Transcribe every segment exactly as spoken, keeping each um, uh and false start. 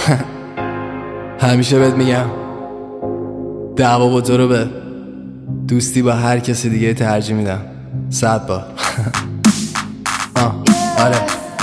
همیشه بهت میگم دعوا با تو رو به دوستی با هر کسی دیگه ترجیح میدم صد بار. آه آره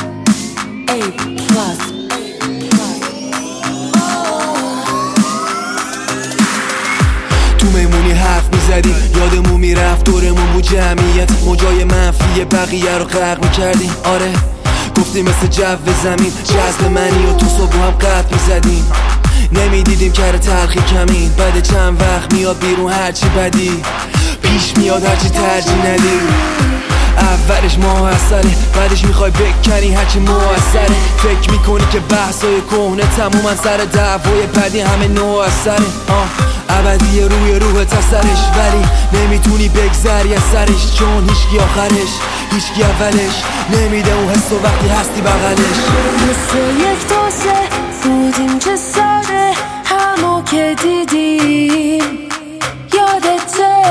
تو میمونی حرف میزدیم یادمون میرفت دورمون بود جمعیت موجای منفی بقیه رو غرق میکردیم. آره گفتیم مثل جو زمین جذب منی و تو صبح هم قد میزدیم نمیدیدیم کار تلخی کمین بعد چند وقت میاد بیرون هرچی بدی پیش میاد هرچی ترجیح ندی. اولش موثره بعدش میخوای بکنی هرچی موثره فکر میکنی که بحثای کهنه تمومن سر دعوای بعدی همه نوع اثره آه ابدی روی روح تسرش ولی نمیتونی بگذری از سرش چون هیچکی آخرش هیچکی اولش نمیده اون حس و وقتی هستی بغلش. مثل یک تاسه بودیم چه ساده همو که دیدیم یادته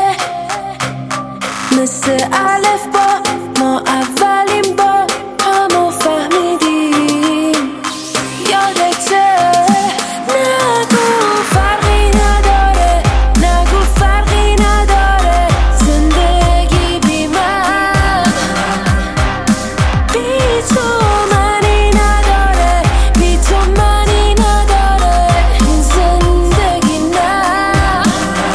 مثل الف با ما اولین با همو فهمیدیم یادته نگو فرقی نداره نگو فرقی نداره زندگی بی من بی تو منی نداره بی تو منی نداره این زندگی نه.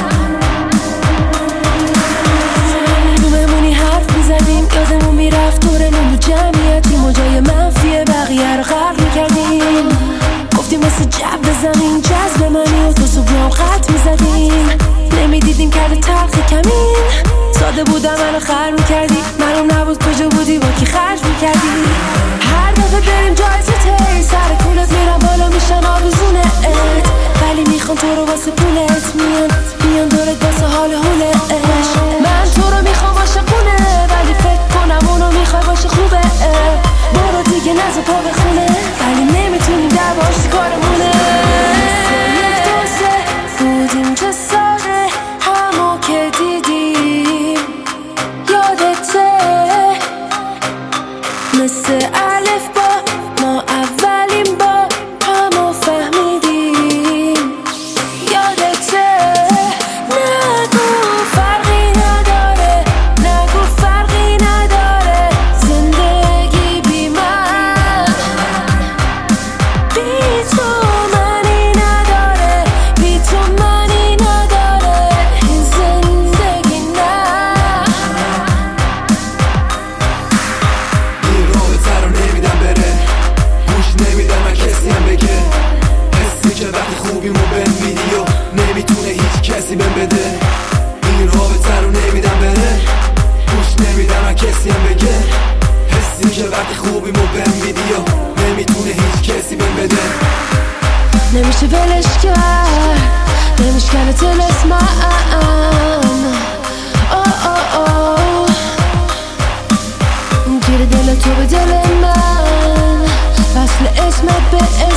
تو بمونی حرف میزدیم یادمون میرفت دورمون بود جمعیتی موجای منفی بقیه رو غرق میکردیم گفتیم مثل جو زمین جذب منی و تو صبح قط میزدیم نمیدیدیم کرده تلخی کمین ساده بودم منو خر میکردی معلوم نبود کجا بودی با کی خرج میکردی. هر دفعه بریم جایزه تی سر کولت میرم بالا میشن آویزونه ات ولی میخوان تو رو واسه پولت میان میان دورت واسه حال حولش. من تو رو میخوام عاشقونه ولی فکر کنم اونو میخوای باشه خوبه برو دیگه نزا پا بخونه ولی نمیتونیم دعواش کارمونه. یک دوسته بودیم چه ساده همو که دیدیم یادته مثل الف با ما اولین با همو فهمیدیم یادته نگو فرقی نداره نگو فرقی نداره زندگی بی من بی تو منی نداره بی تو منی نداره این زندگی نه. این رابطه رو نمیدم بره گوش نمیدم من کسی هم بگه حسی که وقتی خوبیمو بهم میدی و نمیتونه هیچ کسی بهم بده. این رابطه رو نمیدم بره گوش نمیدم من کسی هم بگه حسی که وقتی خوبیمو بهم میدی و نمیتونه هیچ کسی بهم بده. نمیشه ولش کرد نمیشکنه تلسمم آه آه آه گیر دل تو به دل من وصل اسمت به